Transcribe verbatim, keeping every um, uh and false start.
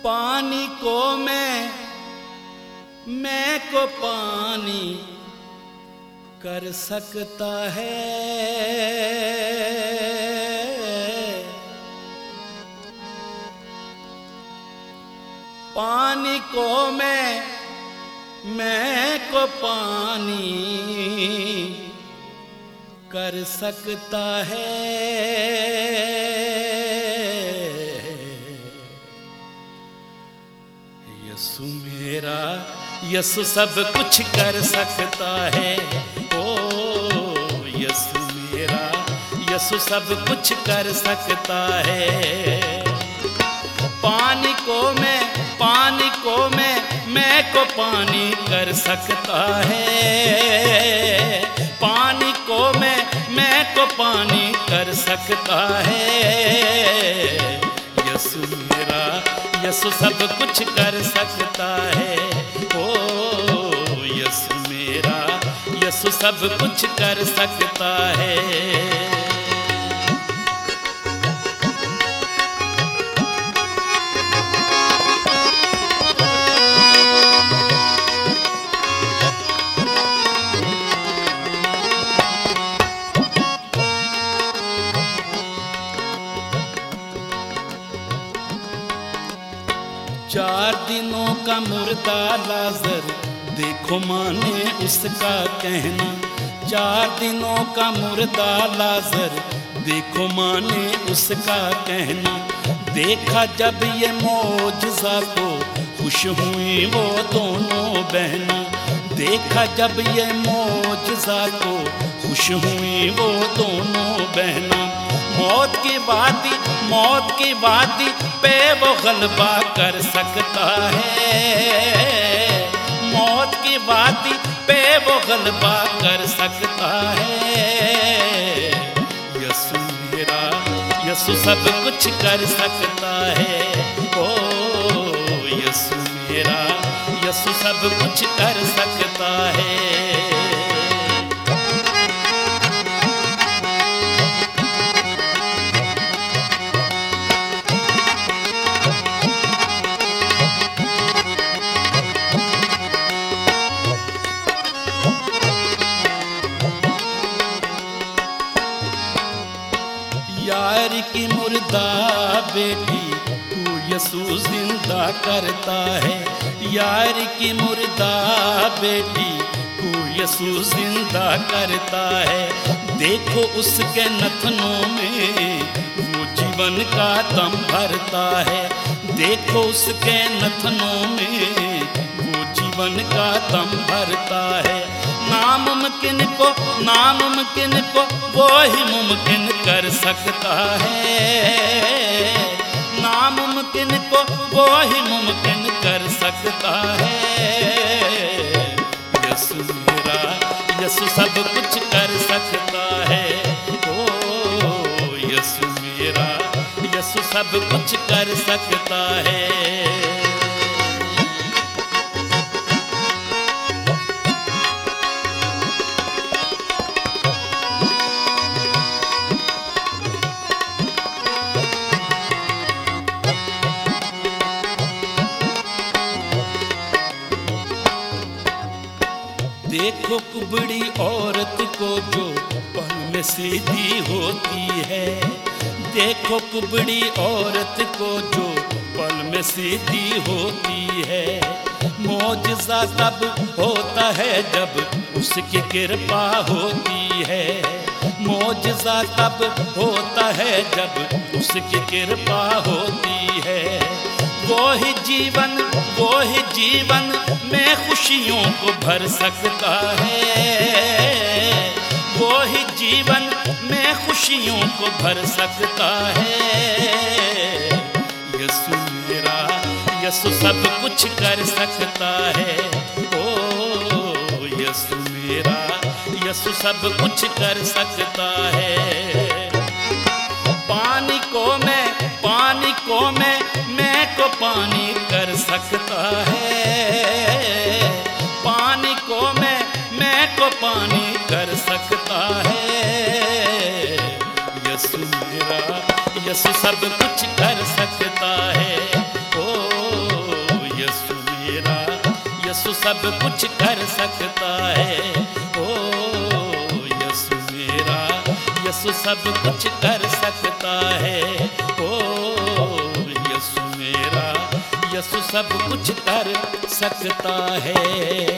पानी को मैं मैं को पानी कर सकता है, पानी को मैं मैं को पानी कर सकता है। यसु मेरा यसु सब कुछ कर सकता है। ओ यसु मेरा यसु सब कुछ कर सकता है। पानी को मैं पानी को मैं मैं को पानी कर सकता है। पानी को मैं मैं को पानी कर सकता है। यसु मेरा यसु सब कुछ कर सकता है। ओ यसु मेरा यसु सब कुछ कर सकता है। चार दिनों का मुर्दा लाजर देखो माने उसका कहना। चार दिनों का मुर्दा लाजर देखो माने उसका कहना। देखा जब ये मौजज़ा तो खुश हुई वो दोनों बहना। देखा जब ये मौजज़ा तो खुश हुई वो दोनों बहना। मौत की वादी मौत की वादी पे वो गलबा कर सकता है। मौत की वादी पे वो गलबा कर सकता है। यसु मेरा यसु सब कुछ कर सकता है। ओ यसु मेरा यसु सब कुछ कर सकता है। यार की मुर्दा बेटी तू यसु जिंदा करता है। यार की मुर्दा बेटी तू यसु जिंदा करता है। देखो उसके नथनों में वो जीवन का दम भरता है। देखो उसके नथनों में वो जीवन का दम भरता है। नामुमकिन को नामुमकिन को वो ही मुमकिन कर सकता है। नामुमकिन को वो ही मुमकिन कर सकता है। यसु मेरा यसु सब कुछ कर सकता है। ओ यसु मेरा यसु सब कुछ कर सकता है। देखो कुबड़ी औरत को जो पल में सीधी होती है। देखो कुबड़ी औरत को जो पल में सीधी होती है। मौजज़ा तब होता है जब उसकी कृपा होती है। मौजज़ा तब होता है जब उसकी कृपा होती है। वो ही जीवन वो ही जीवन में खुशियों को भर सकता है। वो ही जीवन में खुशियों को भर सकता है। यसु मेरा यसु सब कुछ कर सकता है। ओ यसु मेरा यसु सब कुछ कर सकता है। पानी को मैं पानी को मैं मैं को पानी कर सकता है। पानी को मैं मैं को पानी कर सकता है। यसु मेरा यसु सब कुछ कर सकता है। ओ यीशु सब कुछ कर सकता है। ओ यीशु मेरा, यीशु सब कुछ कर सकता है। ओ यीशु मेरा, यीशु सब कुछ कर सकता है।